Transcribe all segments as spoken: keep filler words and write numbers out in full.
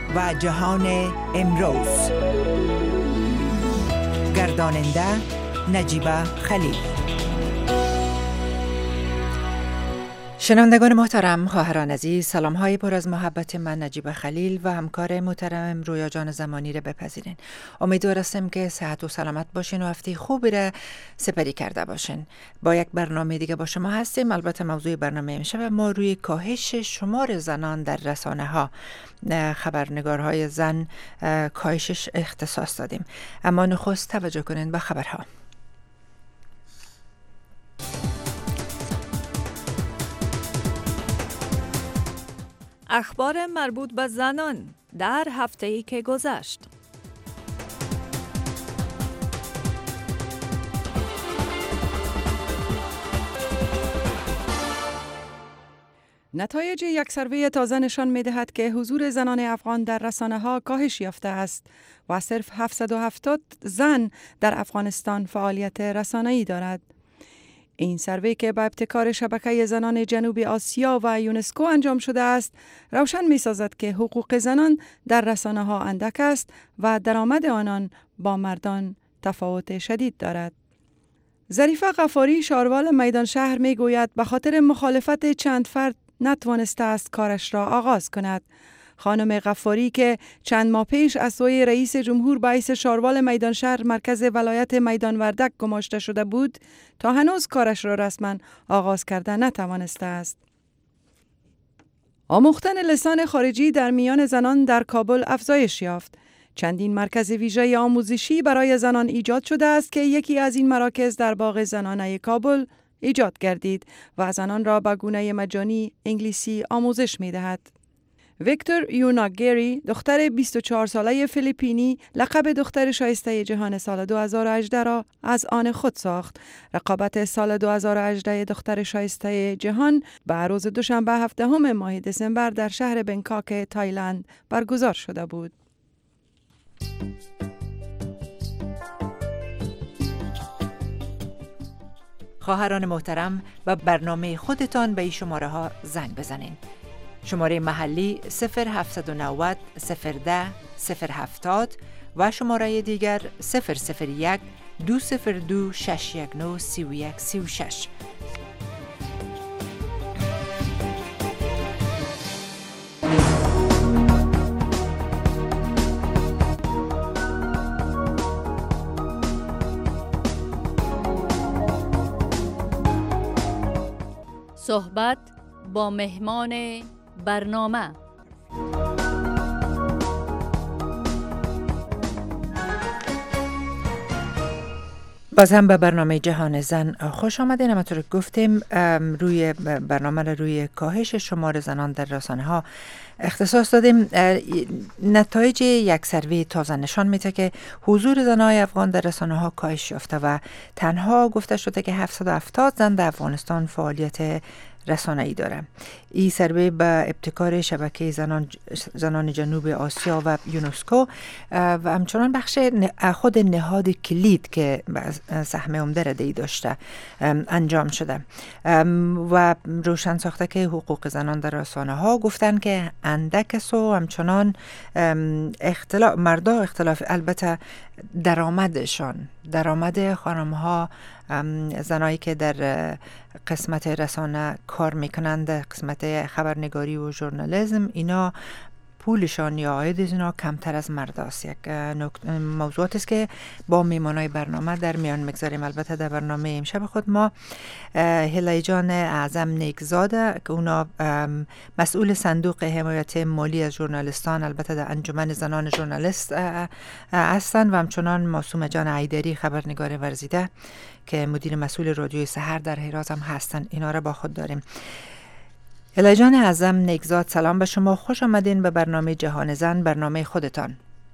و جهان امروز. گرداننده نجیبه خلیل. شنوندگان محترم، خواهران عزیز، سلام های پر از محبت من نجیبه خلیل و همکار محترم رویا جان زمانی را بپذیرین. امیدوار هستم که صحت و سلامت باشین و هفته خوبی را سپری کرده باشین. با یک برنامه دیگه با شما هستیم. البته موضوع برنامه امشب ما روی کاهش شمار زنان در رسانه ها، خبرنگارهای زن کاهشش اختصاص دادیم. اما نخست توجه کنین به خبرها. اخبار مربوط به زنان در هفته‌ای که گذشت. نتایج یک سروی تازه نشان می‌دهد که حضور زنان افغان در رسانه‌ها کاهش یافته است و صرف هفتصد و هفتاد زن در افغانستان فعالیت رسانه‌ای دارد. این سروی که با ابتکار شبکه زنان جنوب آسیا و یونسکو انجام شده است، روشن می‌سازد که حقوق زنان در رسانه‌ها اندک است و درآمد آنان با مردان تفاوت شدید دارد. ظریفه غفاری، شاروال میدان شهر می‌گوید به خاطر مخالفت چند فرد نتوانسته است کارش را آغاز کند. خانم غفاری که چند ماه پیش از سوی رئیس جمهور باعث شاروال میدان شهر مرکز ولایت میدان وردک گماشته شده بود، تا هنوز کارش را رسما آغاز کرده نتوانسته است. آموختن لسان خارجی در میان زنان در کابل افزایش یافت. چندین مرکز ویژه آموزشی برای زنان ایجاد شده است که یکی از این مراکز در باغ زنانه کابل ایجاد گردید و زنان را به گونه مجانی انگلیسی آموزش می دهد. ویکتور یوناگری، دختر بیست و چهار ساله فیلیپینی، لقب دختر شایسته جهان سال دو هزار و هجده را از آن خود ساخت. رقابت سال دو هزار و هجده دختر شایسته جهان به روز دوشنبه هفدهم ماه دسامبر در شهر بنکاک تایلند برگزار شده بود. خواهران محترم، و برنامه خودتان به این شماره ها زنگ بزنین. شماره محلی صفر هفتصد و نود صفر ده صفر هفتاد و شماره دیگر صفر صفر یک دو صفر دو شش یک نه سی و یک سی و شش. صحبت با مهمان برنامه. باز هم به برنامه جهان زن خوش آمدین. همونطور که گفتیم روی برنامه روی کاهش شمار زنان در رسانه ها اختصاص دادیم. نتایج یک سروی تازه نشان میده که حضور زنای افغان در رسانه ها کاهش یافته و تنها گفته شده که هفتصد و هفتاد زن در افغانستان فعالیت رسانه‌ای داره. این سروی به ابتکار شبکه زنان زنان جنوب آسیا و یونسکو و همچنان بخش خود نهاد کلید که سهم عمده ردی داشته انجام شده و روشن ساخته که حقوق زنان در رسانه ها گفتن که اندک است و همچنان اختلاف مردا اختلاف البته درآمدشان درآمد خانم ها، زنایی که در قسمت رسانه کار میکنند، قسمت خبرنگاری و ژورنالیسم، اینا پولشان یا عاید از اینا کمتر از مرد است. یک موضوعات است که با میمانای برنامه در میان مگذاریم. البته در برنامه امشب خود ما هلای جان اعظم نیکزاده که اونا مسئول صندوق حمایت مالی از ژورنالیستان، البته در انجمن زنان ژورنالیست هستند، و همچنان معصومه جان عیدری، خبرنگار ورزیده که مدیر مسئول رادیوی سحر در هرات هم هستند. اینا را با خود داریم. هلای جان اعظم نیکزاد، سلام به شما، خوش آمدین به برنامه جهان زن، برنامه خودتان.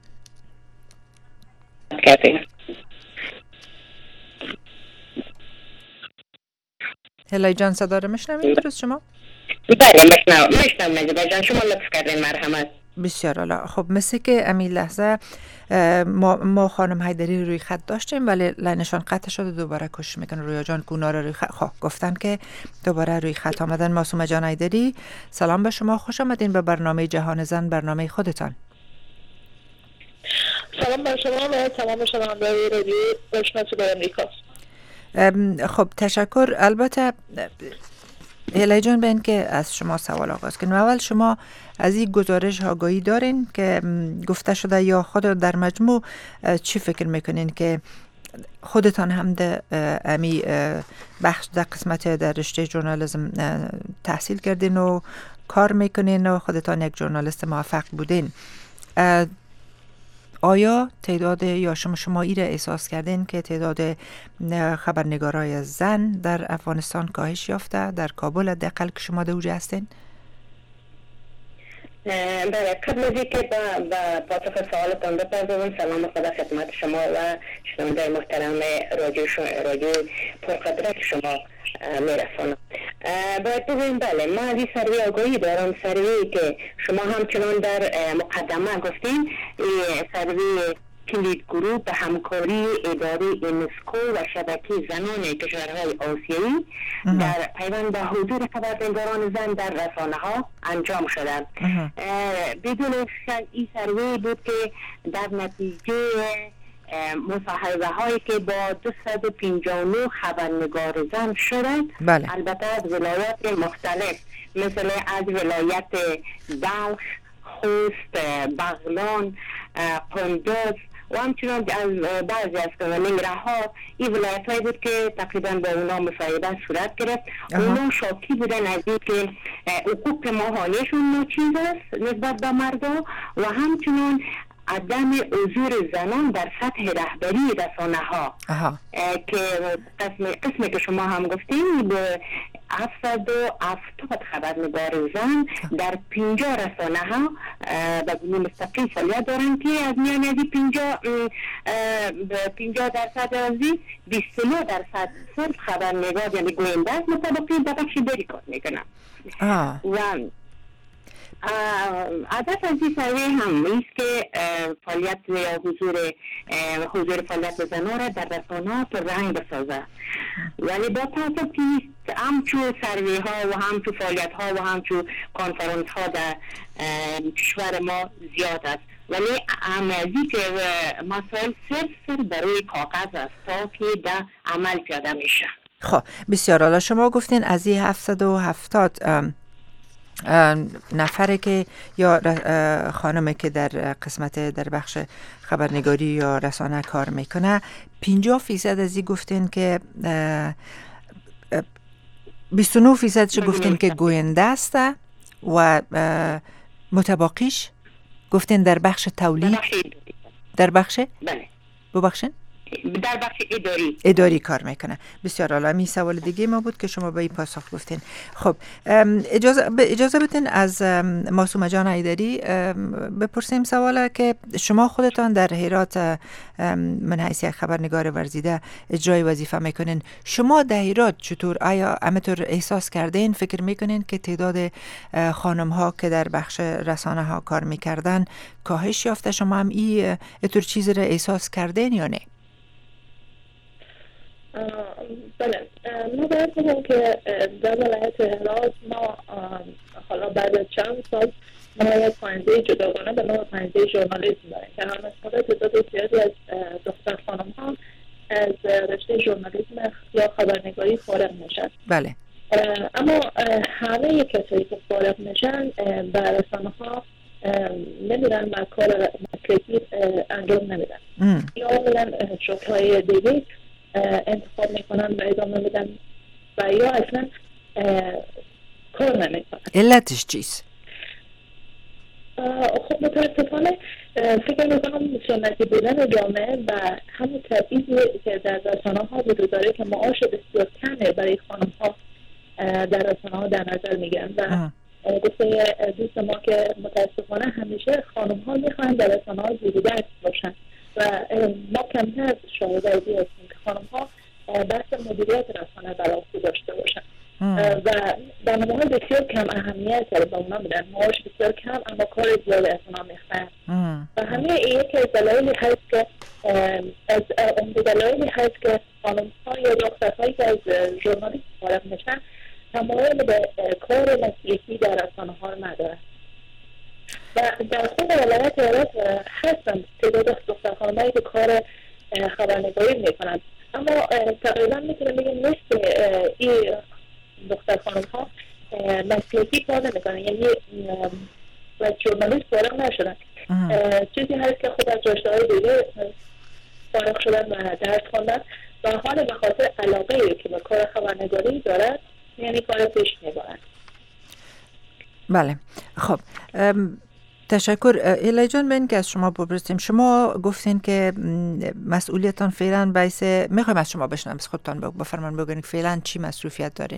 هلای جان صدا رو میشنوید درست شما؟ بله میشنوم میشنوم نجیبه جان، شما لطف کردین، مرحمت. بسیار عالی. خب مثل که امی لحظه ما, ما خانم حیدری روی خط داشتیم ولی لاینشان قطع شده، دوباره کوشش میکنه رویا جان کونا رو روی خط. خب گفتن که دوباره روی خط آمدن. معصومه جان حیدری، سلام به شما، خوش آمدین به برنامه جهان زن، برنامه خودتان. سلام بر شما و تمام شنوندگان رادیو بشنوید آمریکا. خب تشکر. البته هیلای جان به این که از شما سوال آغاز کنیم. اول شما از این گزارش آگاهی دارین که گفته شده یا خود در مجموع چی فکر میکنین که خودتان هم در امی بخش در قسمت در رشته ژورنالیسم تحصیل کردین و کار میکنین و خودتان یک ژورنالیست موفق بودین، آیا تعداد یا شما شما ای را احساس کردین که تعداد خبرنگارای زن در افغانستان کاهش یافته در کابل حداقل که شما دوجه هستین؟ بله، قبل از اینکه با پاسخ سوالتان بپردازم، سلام خدا خدمت شما و شنونده محترم رادیو رادیو پرقدرت شما میرسانم. باید بگویم بله، ما از این سروی آگاهی دارم، سروی که شما همچنان در مقدمه گفتین، سروی کلید گروه به همکاری اداره یونسکو و شبکه زنان کشورهای آسیایی در پیوند به حضور خبرنگاران زن در رسانه ها انجام شدند. بدون شک این سروی بود که در نتیجه مصاحبه هایی که با دویست و پنجاه و نه خبرنگار زن شدند، بله. البته از ولایات مختلف مثل از ولایت بلخ، خوست، بغلان، قندوز و همچنان از بعضی از نمره این ولایت هایی بود که تقریبا با اونا مصاحبه صورت گرفت. اونا شاکی بودن از این که حقوق ماهانهشون ناچیز است نسبت به مردا و همچنان عدم حضور زنان در سطح رهبری رسانه ها که قسم قسمی که شما هم گفتین به هفتصد و هفتاد خبرنگار زن در پنجاه رسانه ها به گونه مستقیم فعالیت دارند که از میان از پنجاه پنجاه درصد از بیست و نه درصد صرف خبرنگار یعنی گوینده است مطابقی به بخش دیگری کار میکنن. و هدف از این سروی هم ایست که فعالیت یا حضور حضور فعالیت زنان را در رسانه‌ها پررنگ بسازه، ولی با تاسف که همچو سروی ها و همچو فعالیت ها و همچو کانفرانس ها در کشور ما زیاد است، ولی امازی که مسائل صرف صرف برای کاغذ است تا که در عمل پیاده میشه. خب بسیار عالی. شما گفتین از این هفتصد و هفتاد نفره که یا خانمی که در قسمت در بخش خبرنگاری یا رسانه کار میکنه، پنجاه فیصد از این گفتین که بیست و نه فیصد چه گفتین که گوینده است و متباقیش گفتین در بخش تولید در بخش بله ببخشین در بخش اداری اداری کار میکنه. بسیار عالی. می سوال دیگه ما بود که شما به این پاسخ گفتین. خب اجازه اجازه بدین از معصومه جان ایدری بپرسیم سواله که شما خودتان در هرات من حیث خبرنگار ورزیده اجرای وظیفه میکنین. شما در هرات چطور، آیا همطور احساس کردین، فکر میکنین که تعداد خانم ها که در بخش رسانه ها کار میکردن کاهش یافته؟ شما هم این طور چیزی را احساس کردین یا نه؟ بله، ما باید بگم که در ولایت هرات ما حالا بعد از چند سال ما یک پایانده جداگانه به نام پایانده ژورنالیسم داریم که هم از تعداد زیادی از دختر خانم ها از رشته ژورنالیسم یا خبرنگاری فارغ میشن. بله. اما همه کسایی که فارغ میشن به رسانه ها نمیرن و کار مسلکی انجام نمیدن یا میرن شغل‌های دیگه انتخاب میکنن و ادامه میدن و یا اصلا کار نمیکنن. علتش چیست؟ خب متاسفانه فکر میکنم سنتی بودن جامعه و همون تبعیضی که در رسانه ها وجود داره که معاش بسیار کمه برای خانم ها در رسانه ها در نظر میگیرن و گفته دوست ما که متاسفانه همیشه خانم ها میخوان در رسانه ها زیبودن باشن و ما کمتر شاهدازی هستیم که خانم ها بحث مدیریت رسانه برای داشته باشن و برنامه‌های بسیار کم اهمیت داره به اونا میدن، معاش بسیار کم اما کار زیاد از اونا میخوان و همه این یکی از دلایلی هست که از عمده دلایلی هست که خانم ها یا دخترهایی که از ژورنالیسم فارغ میشن تمایل به کار مسلکی در رسانه ها ندارن و در خود ولایت هرات هستن تعداد دختر خانمایی که کار خبرنگاری میکنن. اما تقریبا میتونم بگم نصف این دختر خانم ها مسلکی کار نمیکنن، یعنی و ژورنالیست فارغ نشدن. چیزی هست که خود از رشته های دیگه فارغ شدن و درس خوندن و حال به خاطر علاقه که به کار خبرنگاری دارن یعنی کار پیش میبرن. بله خب تشکر. ایلی جان، به این که از شما بپرسیم، شما گفتین که مسئولیتان فعلا باعث، میخوایم از شما بشنویم، از خودتان بفرمان بگین فعلا چی مصروفیت دارین؟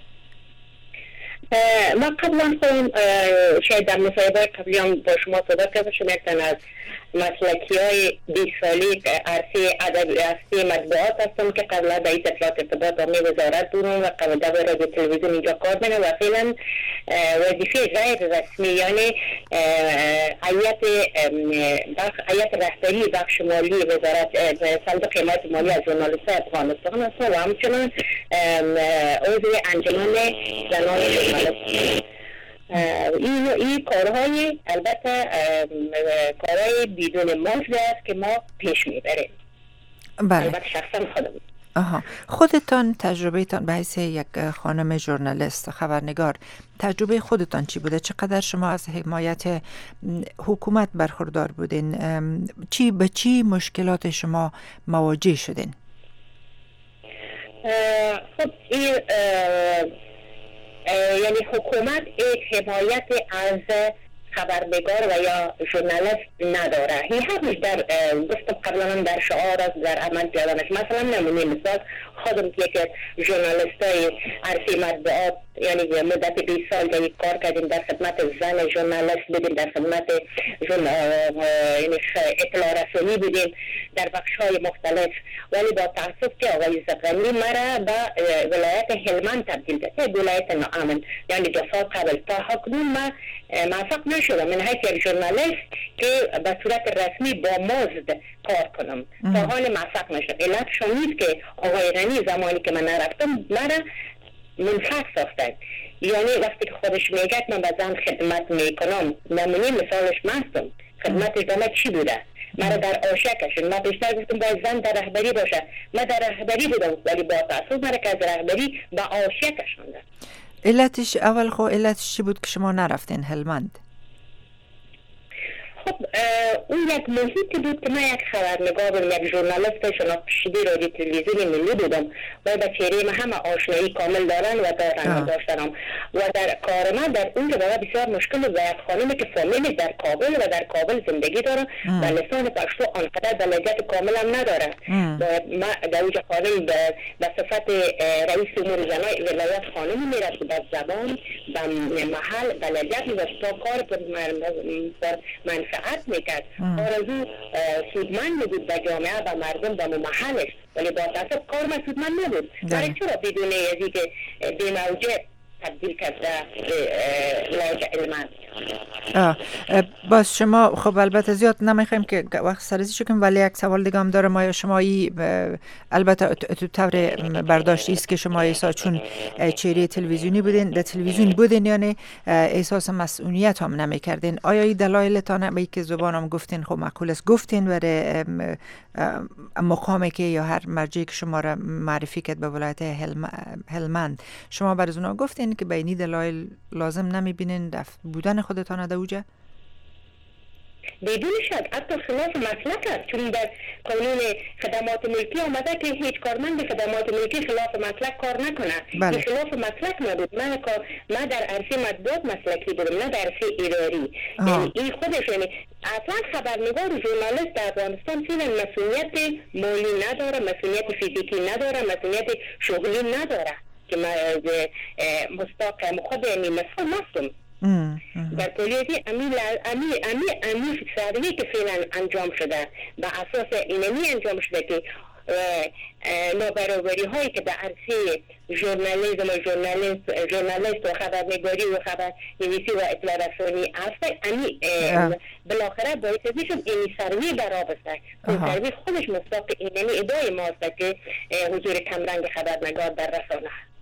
ما قبلا خودم شاید در مصاحبه قبلی هم با شما صحبت کردم، شما یکتن از مسلکی های بیست سالی عرصه ادب عرصه مطبوعات هستم که قبلا در اطلاعات ارتباط عامه وزارت بودم و قبل در رادیو تلویزیون اینجا کار میکنم و فعلا وظیفه غیر رسمی یعنی هیئت هیئت رهبری بخش مالی وزارت صندوق حمایت مالی از ژورنالیستان افغانستان هستم و همچنین عضو انجمن زنان ژورنالیست. این این کارهای البته کارهای بدون مزد است که ما پیش میبریم. بله. البته شخصا خودم. آها، خودتان تجربه تان به حیث یک خانم ژورنالیست خبرنگار، تجربه خودتان چی بوده؟ چقدر شما از حمایت حکومت برخوردار بودین؟ چی به چی مشکلات شما مواجه شدین؟ خب این یعنی حکومت یک حمایت از خبرنگار و یا ژورنالیست نداره. این همش در گفتم قبلا در شعار است، در عمل کردنش. مثلا نمونه مثال خودم که یک ژورنالیستای عرصه مطبوعات یعنی مدت بیست سال دیگه کار کردیم، در خدمت زن ژورنالیست بودیم، در خدمت یعنی اطلاع رسانی بودیم در بخش‌های مختلف، ولی با تأسف که آقای عزت غنی مرا به ولایت هلمند تبدیل کرد، ولایت ناامن، یعنی دو سال قبل. تا اکنون ما موفق نشدم من حیث یک ژورنالیست که به صورت رسمی با مزد کار کنم. تا حال موفق نشد. علتش نیست که آقای غنی زمانی که من نرفتم مرا منفعت ساختن، یعنی وقتی که خودش میگه من به زن خدمت میکنم، نمونه مثالش مستم خدمتش به من چی بوده؟ مرا در آشیا کشون. من بیشتر گفتم باید زن در رهبری باشه، من در رهبری بودم ولی با تأسف مرا که از رهبری به آشیا کشونده. علتش اول خو علتش چی بود که شما نرفتین هلمند؟ خب اون یک محیطی بود که من یک خبرنگار بودم، یک ژورنالیست شناخته رادیو تلویزیون ملی بودم و به چهره من همه آشنایی کامل دارن و دارن و داشتم و در کار من در اونجا برای بسیار مشکل بود. یک خانمی که فامیلی در کابل و در کابل زندگی داره و لسان پشتو آنقدر بلدیت کامل هم نداره. ما در اونجا خانم به صفت رئیس امور زنای ولایت خانمی میرد که به زبان به محل بلدیت میداشت تا کار پر منفعت میکرد. آرزو سودمند بود به جامعه و مردم به محلش، ولی با تاسف کار من سودمند نبود. برای چرا بدون ازی که به موجه تبدیل کرده ولایت هلمند؟ باز شما خب البته زیاد نمیخوایم که وقت سرزی شو کنیم، ولی یک سوال دیگه هم داره. ما شمایی البته تو طور برداشتی است که شما احساس چون چهره تلویزیونی بودین، در تلویزیون بودین، یعنی احساس مسئولیت هم نمیکردین. آیا این دلایلتان به که زبان هم گفتین خب معقول است گفتین برای مقامی که یا هر مرجعی که شما را معرفی کرد به ولایت هلمند، شما برای اونا گفتین که به این دلایل لازم نمیبینین بودن خودتان در اوجه؟ بدون شک حتی خلاف مسلک است، چون در قانون خدمات ملکی آمده که هیچ کارمند خدمات ملکی خلاف مسلک کار نکنه. بله. این خلاف مسلک نبود. من من در عرصه مطبوعات مسلکی بودم، نه در عرصه اداری. یعنی این خودش یعنی اصلا خبرنگار و ژورنالیست در افغانستان فعلا مسئولیت مالی نداره، مسئولیت فیزیکی نداره، مسئولیت شغلی نداره که من مستقیم خود یعنی مسئول هستم. در کلیتی امی امی امی امی فکرایی که فعلا انجام شده به اساس اینمی انجام شده که نابرابری هایی که به عرصه ژورنالیسم و ژورنالیست ژورنالیست و خبرنگاری و خبرنویسی و اطلاع رسانی است، امی بالاخره باعث میشد این سروی برابسته. این سروی خودش مصداق اینمی ادعای ماست که حضور کمرنگ خبرنگار در رسانه.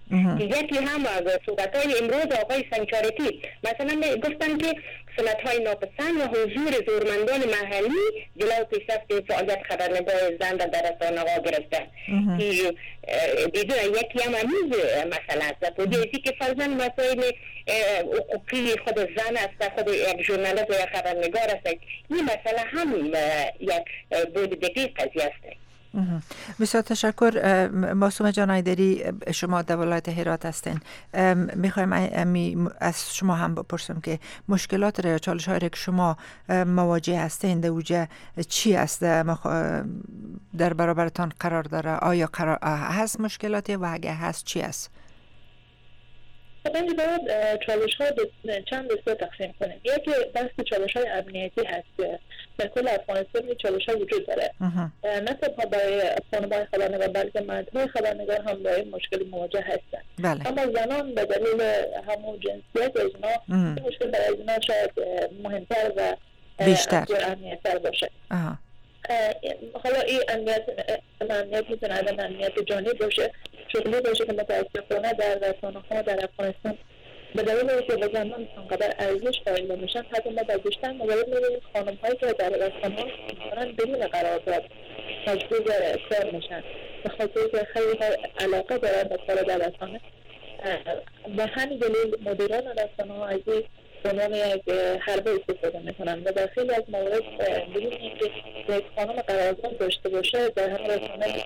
یکی هم از صحبت های امروز آقای سنچارتی مثلا گفتن که سنت های ناپسند و حضور زورمندان محلی جلو پیشرفت فعالیت خبرنگار زن در رسانه ها گرفته که دیدون یکی هم همیز مسئله است و دیدی که فرزن مسائل حقوقی خود زن است، خود یک ژورنالیست و یک خبرنگار است، این مسئله هم یک بود دیگه قضیه است. بسیار تشکر. معصومه جان ایدری، شما در ولایت هرات هستین. میخوایم از شما هم بپرسم که مشکلات را یا چالش های را که شما مواجه هستین در اوجه چی است در برابرتان قرار داره؟ آیا قرار هست مشکلاتی و اگه هست چی است؟ ببینید باید چالش ها چند دسته تقسیم کنیم. یکی بحث چالش های امنیتی هست که در کل افغانستان این چالش ها وجود داره، نه تنها برای خانم‌های خبرنگار بلکه مردهای خبرنگار هم با این مشکل مواجه هستند. بله. اما زنان به دلیل همون جنسیت از اینا این مشکل برای اینا شاید مهمتر و بیشتر امنیت‌تر باشه. آها. حالا این امنیت امنیت میتونه عدم امنیت جانی باشه، شغلی باشه که متاسفانه در رسانه ها در افغانستان به دلیل اینکه به زنان انقدر ارزش قائل نمیشن، حتی ما در بیشتر موارد میبینیم خانم هایی که در رسانه ها میکنن بدون قرارداد مجبور کار میشن به خاطر که خیلی علاقه دارن به کار در رسانه. به همین دلیل مدیران رسانه ها از این به عنوان یک حربه استفاده میکنن و در خیلی از موارد بدون اینکه یک خانم قرارداد داشته باشه در هم رسانه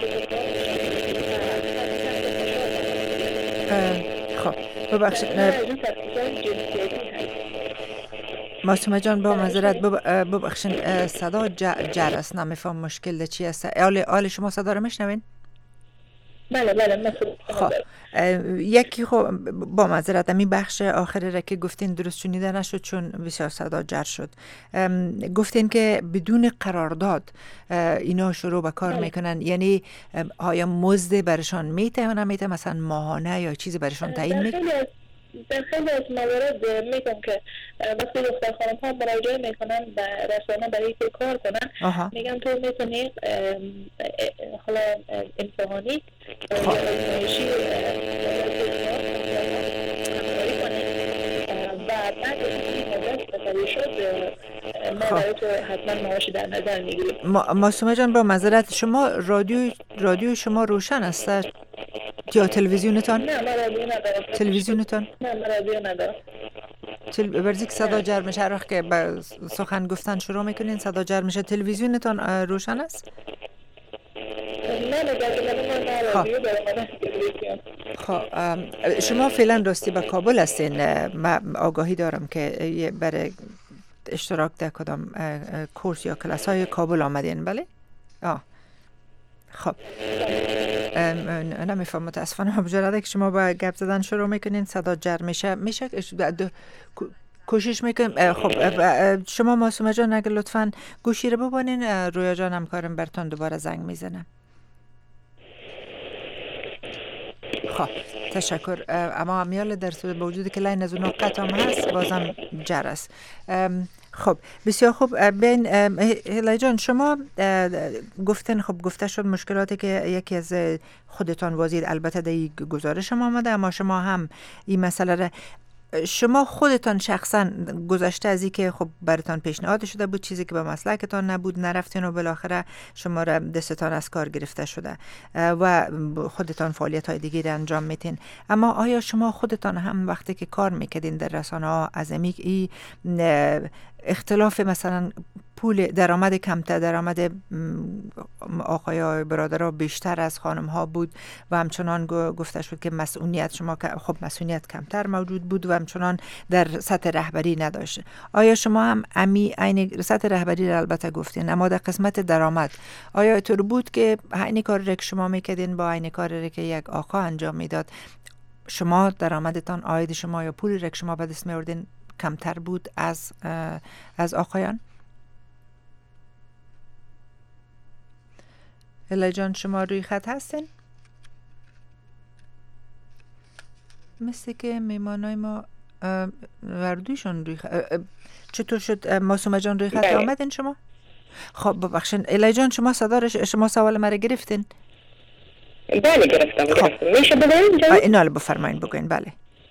خب ببخشید معصومه جان با معذرت ببخشید صدا جر است، نمیفهم مشکل چی است. آل شما صدا رو میشنوین؟ بله بله. خب یکی خب با معذرت این بخش آخری را که گفتین درست شنیده نشد چون بسیار صدا جر شد. گفتین که بدون قرارداد اینا شروع به کار میکنن، یعنی آیا مزد برشان میته یا نمیته، مثلا ماهانه یا چیزی برشان تعیین میکنه؟ در خیلی از موارد میگم که وقتی دختر خانم ها مراجعه میکنن به رسانه برای که کار کنن آها. میگم تو میتونی حالا امتحانی یا ازمایشی و بعد این مدت بسری شد ما برای تو حتما معاشی در نظر میگیریم. معصومه جان با معذرت شما رادیو رادیو شما روشن است یا تلویزیونتان؟ نه من رادیو ندارم. تلویزیونتان؟ نه من رادیو ندارم. تل... برزی که صدا جر میشه هر وقت که با سخن گفتن شروع میکنین صدا جر میشه. تلویزیونتان روشن است؟ نه نه من رادیو دارم. خب شما فعلا راستی به کابل هستین؟ من آگاهی دارم که برای اشتراک در کدام کورس یا کلاس های کابل آمدین، بله؟ آه خب نمیفهم متاسفانه بجرده که شما با گپ زدن شروع میکنین صدا جر میشه میشه کوشش میکنیم. خب شما معصومه جان اگر لطفاً گوشی رو ببانین، رویا جان همکارم برتون دوباره زنگ میزنه. خب تشکر. اما امیال در صورت با وجود که لین از اون قطع هم هست بازم جر است. خب بسیار خوب. بین هلای جان شما گفتن خب گفته شد مشکلاتی که یکی از خودتان وازید، البته در این گزارش هم آمده، اما شما هم این مسئله را شما خودتان شخصا گذشته از این که خب براتان پیشنهاد شده بود چیزی که به مسلکتان نبود نرفتین و بالاخره شما را دستتان از کار گرفته شده و خودتان فعالیت های دیگری انجام میتین، اما آیا شما خودتان هم وقتی که کار میکردین در رسانه ها از این اختلاف مثلا پول درآمد کمتر، درآمد آقای برادرها بیشتر از خانم ها بود و همچنان گفته شد که مسئولیت شما خب مسئولیت کمتر موجود بود و همچنان در سطح رهبری نداشت، آیا شما هم امی عین سطح رهبری را البته گفتین اما در قسمت درآمد آیا اینطور بود که عین کاری را که شما میکردین با عین کاری را که یک آقا انجام میداد شما درآمدتان عاید شما یا پولی را که شما به دست میآوردین کمتر بود از از آقایان؟ الا جان شما روی خط هستین؟ مثل که میمانای ما وردوشون روی خط. چطور شد معصومه جان روی خط آمدین شما؟ خب ببخشین الا جان شما صدا شما سوال مرا گرفتین؟ بله گرفتم گرفتم میشه بگوین؟ اینا رو بفرمایید بگوین. بله.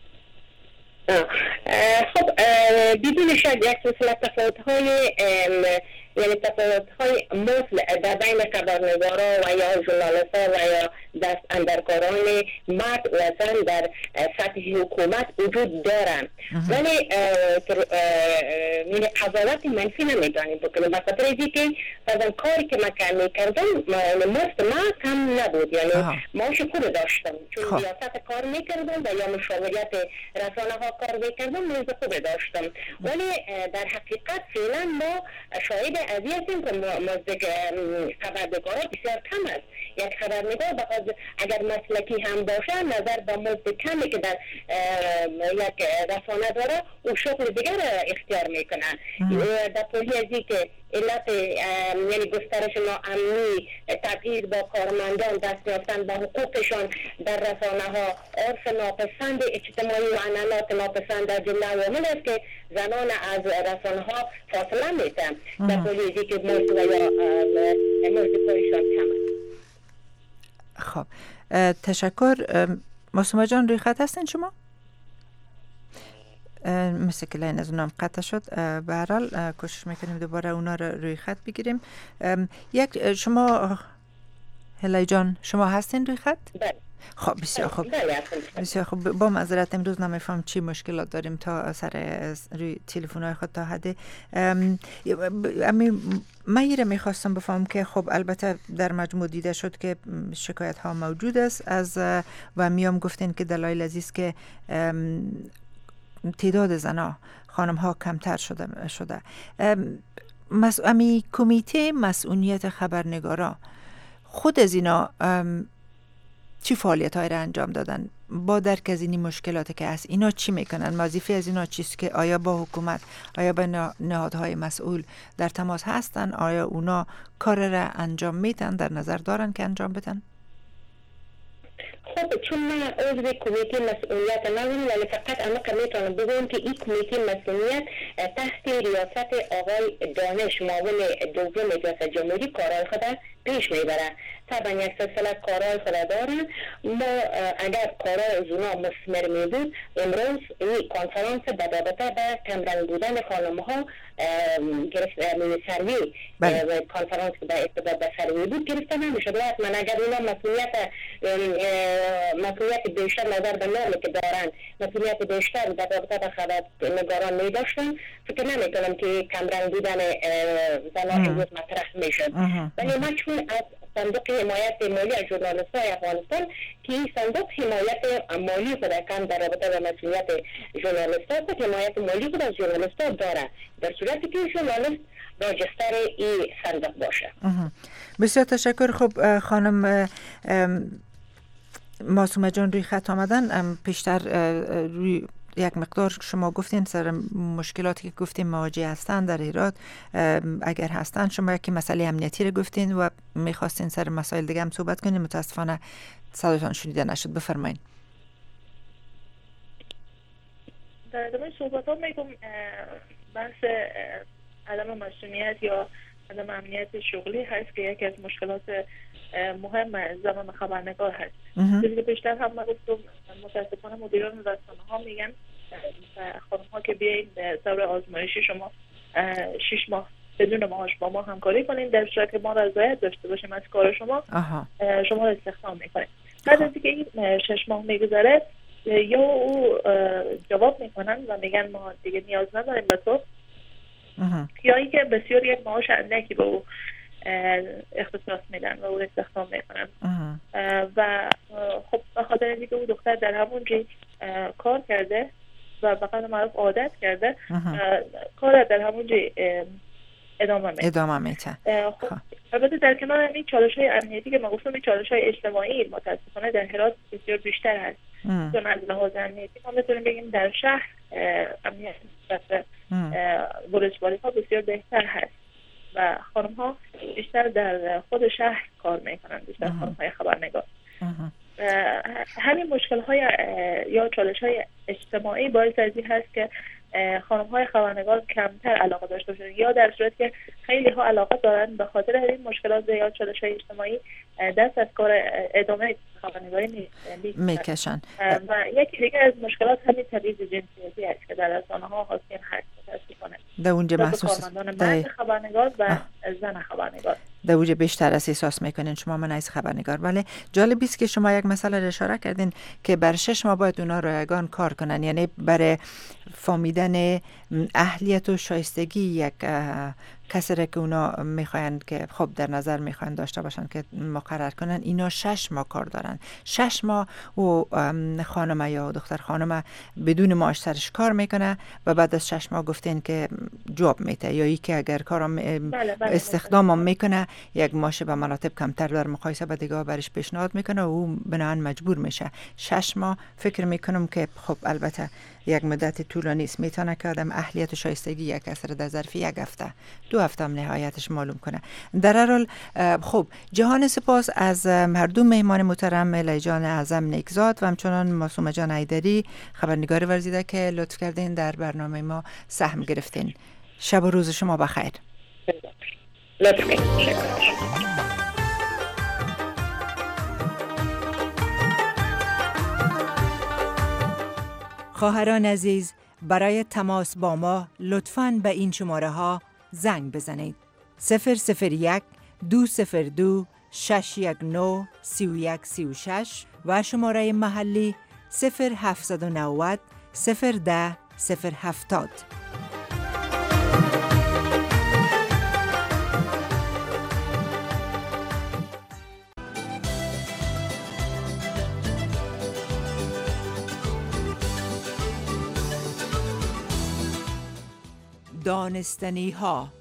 خب بدون شک یک سلسله تفاوت‌های یعنی تفاوت‌های مثل در بین خبرنگارا و یا ژورنالیست‌ها و یا دست اندرکاران مرد و زن در سطح حکومت وجود دارن، ولی یعنی قضاوت منفی نمی‌تونیم بکنیم، به خاطر اینکه مثلا کاری که من می‌کردم مست ما کم نبود، یعنی معاش خوب داشتم چون ریاست کار می‌کردم و یا مشاوریت رسانه‌ها کار می‌کردم، مزد خوب داشتم، ولی در حقیقت فعلا ما شاهد قضیه هستیم که مزد خبرنگارا بسیار کم است. یک خبرنگار بخاطر اگر مسلکی هم باشه نظر به مزد کمی که در یک رسانه داره او شغل دیگر اختیار میکنه. در پولی ازی که علت یعنی گسترش ناامنی، تبعیض با کارمندان، دست یافتن به حقوقشان در رسانه ها، عرف ناپسند اجتماعی و عنعنات ناپسند در جمله عوامل است که زنان از رسانه ها فاصله میتن. در پولی ازی که مزد و یا مزد کارشان کم است. خب تشکر. معصومه جان روی خط هستین شما؟ مثل که لین از اونم قطع شد. به هر حال کوشش میکنیم دوباره اونا رو روی خط بگیریم. یک شما هلای جان شما هستین روی خط؟ بله. خب بسیار خوب. بسیار خوب. با معذرت امروز نمیفهم چی مشکلات داریم تا سر روی تلفن‌های خود تا حد امی من میخواستم بفهم که خب البته در مجموع دیده شد که شکایت ها موجود است از و میام گفتین که دلایل عزیز که تعداد زنا خانم ها کمتر شده شده مس... امی کمیته مسئولیت خبرنگارا خود از اینا چی فعالیت های را انجام دادن با درک از این مشکلاتی که هست؟ اینا چی میکنن؟ وظیفه از اینا چیست که آیا با حکومت، آیا با نهادهای مسئول در تماس هستن؟ آیا اونا کار را انجام میدن، در نظر دارن که انجام بدن؟ خب چون من عضو کمیته مسئولیت ندارم، ولی فقط اما که میتونم بگم که این کمیته مسئولیت تحت ریاست آقای دانش معاون دوم ریاست جمهوری کارهای خود پیش میبره. طبعا یک سلسله کارهای خود دارن. ما اگر کارهای از اونا مثمر می بود امروز این کنفرانس به رابطه به کمرنگ بودن خانم ها گرفت سروی کنفرانس که به ارتباط به سروی بود گرفته نمیشد. من اگر اونا مسئولیت مسئولیت بیشتر نظر به نامی که دارن مسئولیت بیشتر در رابطه به خبرنگاران می داشتن، فکر نمی کنم که کمرنگ بودن زنان امروز مطرح میشد. ولی من چون از صندوق حمایت مالی ژورنالیست‌های افغانستان که این صندوق حمایت مالی خود کم در رابطه با مسئولیت ژورنالیست‌ها خود حمایت مالی خود از ژورنالیست‌ها داره، در صورتی که ژورنالیست راجستر این صندوق باشه. بسیار تشکر. خب خانم معصومه جان روی خط آمدن. پیشتر روی یک مقدار شما گفتین سر مشکلاتی که گفتین مواجه هستن در هرات، اگر هستن شما یکی مسئله امنیتی رو گفتین و میخواستین سر مسائل دیگه هم صحبت کنین، متاسفانه صداتون شنیده نشد. بفرمایین. در ادامه صحبت ها میگم بحث عدم مسئولیت یا عدم امنیت شغلی هست که یکی از مشکلات مهم زمان خبرنگار هست. چیزی که بیشتر هم من گفتم متاسفانه مدیران رسانه ها میگن خانم ها که بیاین دوره آزمایشی شما شش ماه بدون معاش با ما همکاری کنین، در صورتی که ما رضایت داشته باشیم از کار شما آها. شما رو استخدام میکنیم. بعد از اینکه این شش ماه میگذره یا او جواب میکنن و میگن ما دیگه نیاز نداریم به تو، یا اینکه بسیار یک معاش اندکی به او اختصاص میدن و او استخدام میکنن و خب به خاطر اینکه او دختر در همونجا کار کرده و به قدر معروف عادت کرده کار در همونجا ادامه میده ادامه میده. خب البته در کنار این چالش های امنیتی که ما گفتم این چالش های اجتماعی متاسفانه در هرات بسیار بیشتر هست. چون از لحاظ امنیتی ما میتونیم بگیم در شهر امنیت نسبت ولسوالی ها بسیار بهتر هست و خانم ها بیشتر در خود شهر کار میکنن، بیشتر خانم های خبرنگار. همین مشکل های یا چالش های اجتماعی باعث از این هست که خانم های خبرنگار کمتر علاقه داشته باشند، یا در صورت که خیلی ها علاقه دارن به خاطر این مشکلات یا چالش های اجتماعی دست از کار ادامه خبرنگاری میکشن. و یکی دیگه از مشکلات همین تبعیض جنسیتی است که در رسانه‌ها حاکم هست متاسفانه. در اونجا محسوس مرد خبرنگار و زن خبرنگار در اونجا بیشتر از احساس میکنین شما من از خبرنگار. ولی جالب است که شما یک مسئله اشاره کردین که بر شش ماه باید اونا رایگان کار کنن، یعنی برای فهمیدن اهلیت و شایستگی یک کسی را که اونا میخواین که خب در نظر میخواین داشته باشن که مقرر کنن، اینا شش ماه کار دارن. شش ماه و خانم یا دختر خانم بدون معاش سرش کار میکنه و بعد از شش ماه گفتین که جواب میته، یا ای که اگر کارم بله بله استخدامم میکنه یک معاش به مراتب کمتر در مقایسه با دیگه برش پیشنهاد میکنه و او بنابراین مجبور میشه. شش ماه فکر میکنم که خب البته یک مدت طولانی است، میتونه که آدم اهلیت و شایستگی یک اثر در ظرف یک هفته دو هفته هم نهایتش معلوم کنه. در هر حال خب جهان سپاس از هر دو مهمان محترم، لیلی جان اعظم نیکزاد و همچنان معصومه جان حیدری خبرنگار ورزیده که لطف کردین در برنامه ما سهم گرفتین. شب و روز شما بخیر. خواهران عزیز، برای تماس با ما لطفاً به این شماره ها زنگ بزنید: صفر صفر یک دو صفر دو شش یک نه سی و یک سی و شش و شماره محلی صفر هفتصد و نود صفر ده صفر هفتاد. دانستنی ها.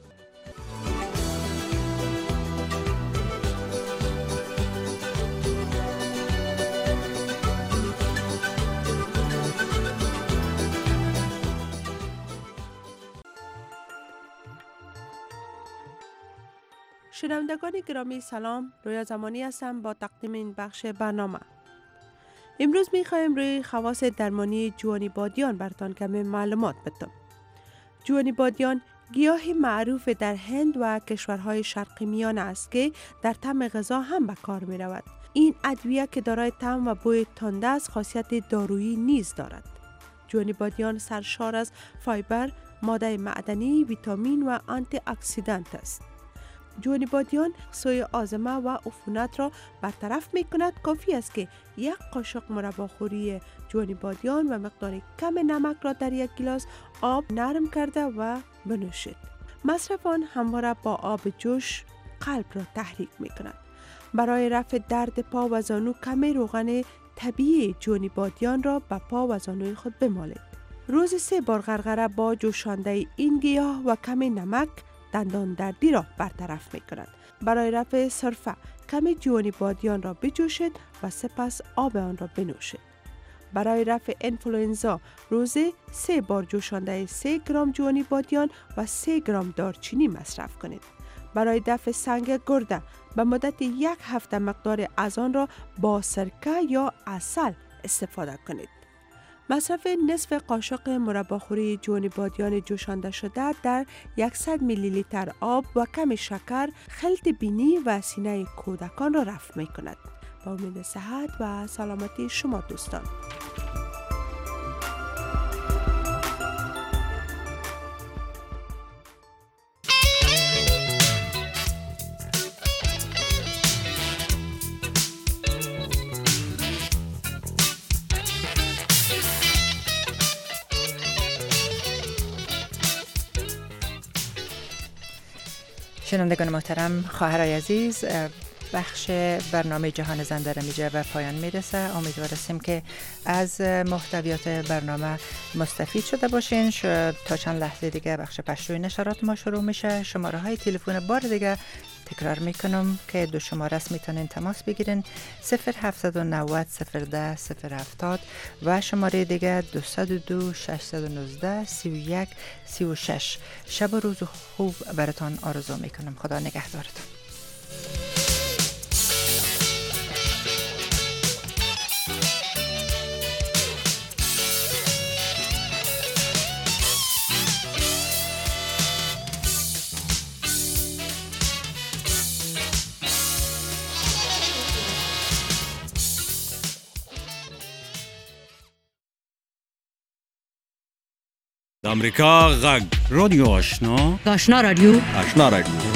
شنوندگان گرامی سلام، رویا زمانی هستم با تقدیم این بخش برنامه. امروز می‌خوایم روی خواص درمانی جوانی بادیان براتان کمی معلومات بدم. جوانی بادیان گیاهی معروف در هند و کشورهای شرقی میانه است که در طعم غذا هم به کار می رود. این ادویه که دارای طعم و بوی تند است خاصیت دارویی نیز دارد. جوانی بادیان سرشار از فایبر، ماده معدنی، ویتامین و آنتی اکسیدانت است. جوانی بادیان سوی آزمه و عفونت را برطرف می کند. کافی است که یک قاشق مرباخوری جوانی بادیان و مقدار کم نمک را در یک گلاس آب نرم کرده و بنوشید. مصرف آن همواره با آب جوش قلب را تحریک می کند. برای رفع درد پا و زانو کمی روغن طبیعی جوانی بادیان را به پا و زانوی خود بمالید. روز سه بار غرغره با جوشانده این گیاه و کمی نمک دندان دردی را برطرف می کند. برای رفع سرفه کمی جوانی بادیان را بجوشید و سپس آب آن را بنوشید. برای رفع انفلوئنزا روزی سه بار جوشانده سه گرم جوانی بادیان و سه گرم دارچینی مصرف کنید. برای دفع سنگ گرده به مدت یک هفته مقدار از آن را با سرکه یا عسل استفاده کنید. مصرف نصف قاشق مرباخوری جوانی بادیان جوشانده شده در صد میلی لیتر آب و کم شکر خلط بینی و سینه کودکان را رفع می کند. با امید صحت و سلامتی شما دوستان. شنوندگان محترم، خواهرای عزیز، بخش برنامه جهان زن در میجه و پایان میرسه. امیدوارم که از محتویات برنامه مستفید شده باشین. تا چند لحظه دیگه بخش پشتوی نشرات ما شروع میشه. شماره های تلفن بار دیگه تکرار میکنم که دو شماره است، میتونین تماس بگیرین: صفر هفتصد و نود صفر ده صفر هفتاد و شماره دیگه دویست و دو ششصد و نوزده سی و یک سی و شش. شب و روز خوب براتان آرزو میکنم. خدا نگهدارتون. امریکا غږ رادیو آشنا آشنا رادیو آشنا رادیو